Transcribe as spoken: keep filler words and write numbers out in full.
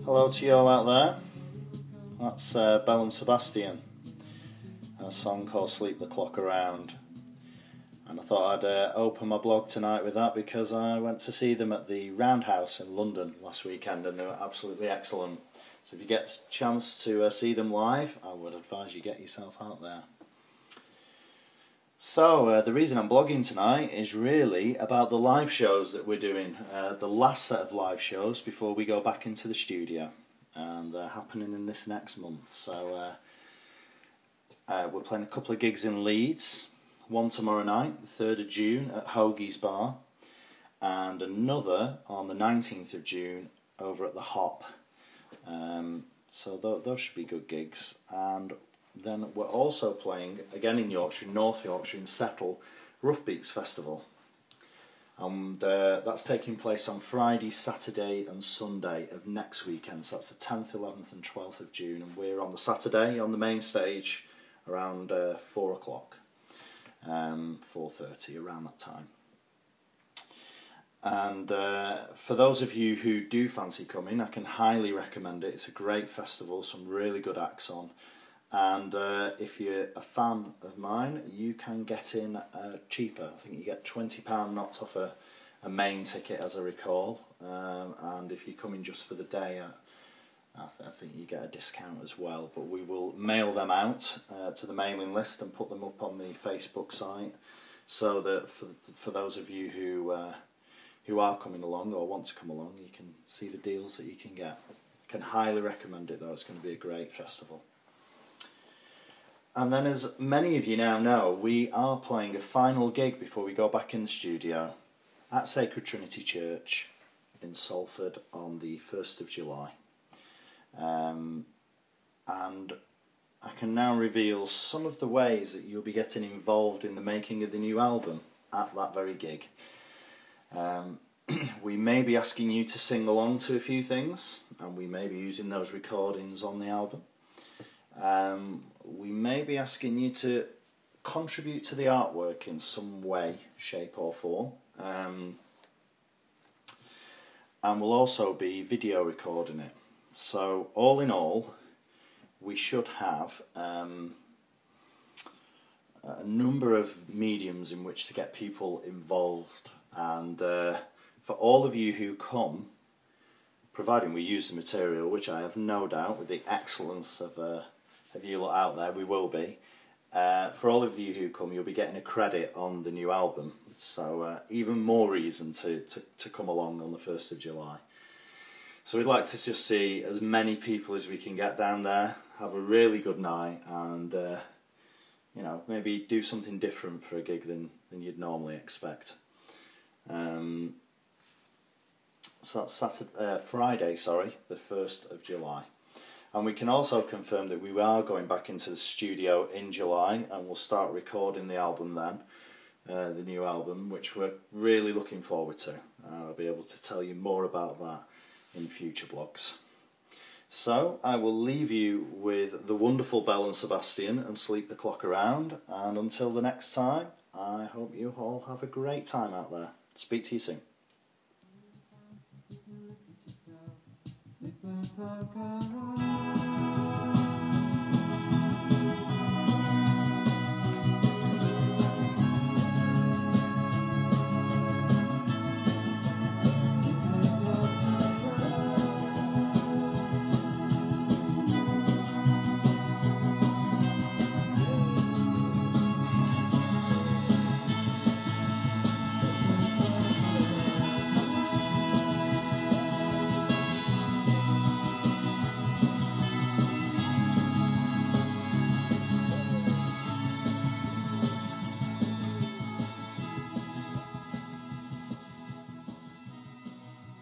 Hello to you all out there. That's uh, Belle and Sebastian, and a song called Sleep the Clock Around. And I thought I'd uh, open my blog tonight with that because I went to see them at the Roundhouse in London last weekend and they were absolutely excellent. So if you get a chance to uh, see them live, I would advise you get yourself out there. So uh, the reason I'm blogging tonight is really about the live shows that we're doing, uh, the last set of live shows before we go back into the studio, and they're happening in this next month. So uh, uh, we're playing a couple of gigs in Leeds, one tomorrow night, the third of June at Hoagie's Bar, and another on the nineteenth of June over at the Hop. Um, so th those should be good gigs. And then we're also playing again in Yorkshire, North Yorkshire, in Settle, Rough Beats Festival, and uh, that's taking place on Friday, Saturday and Sunday of next weekend. So that's the tenth, eleventh and twelfth of June, and we're on the Saturday on the main stage around uh, four o'clock, um, four thirty, around that time. And uh, for those of you who do fancy coming, I can highly recommend it. It's a great festival, some really good acts on. And uh, if you're a fan of mine, you can get in uh, cheaper. I think you get twenty pounds knocked off a, a main ticket, as I recall. Um, and if you come in just for the day, uh, I, th I think you get a discount as well. But we will mail them out uh, to the mailing list and put them up on the Facebook site, so that for for those of you who uh, who are coming along or want to come along, you can see the deals that you can get. I can highly recommend it though. It's going to be a great festival. And then, as many of you now know, we are playing a final gig before we go back in the studio at Sacred Trinity Church in Salford on the first of July. Um, and I can now reveal some of the ways that you'll be getting involved in the making of the new album at that very gig. Um, we may be asking you to sing along to a few things, and we may be using those recordings on the album. Um, we may be asking you to contribute to the artwork in some way, shape or form, um, and we'll also be video recording it. So all in all, we should have um, a number of mediums in which to get people involved, and uh, for all of you who come, providing we use the material, which I have no doubt with the excellence of uh, Of you lot out there, we will be. Uh, for all of you who come, you'll be getting a credit on the new album. So uh, even more reason to, to, to come along on the first of July. So we'd like to just see as many people as we can get down there, have a really good night, and uh, you know, maybe do something different for a gig than, than you'd normally expect. Um, so that's Saturday, uh, Friday, sorry, the first of July. And we can also confirm that we are going back into the studio in July, and we'll start recording the album then, uh, the new album, which we're really looking forward to. Uh, I'll be able to tell you more about that in future blogs. So I will leave you with the wonderful Belle and Sebastian and Sleep the Clock Around, and until the next time, I hope you all have a great time out there. Speak to you soon. Sleep the clock around.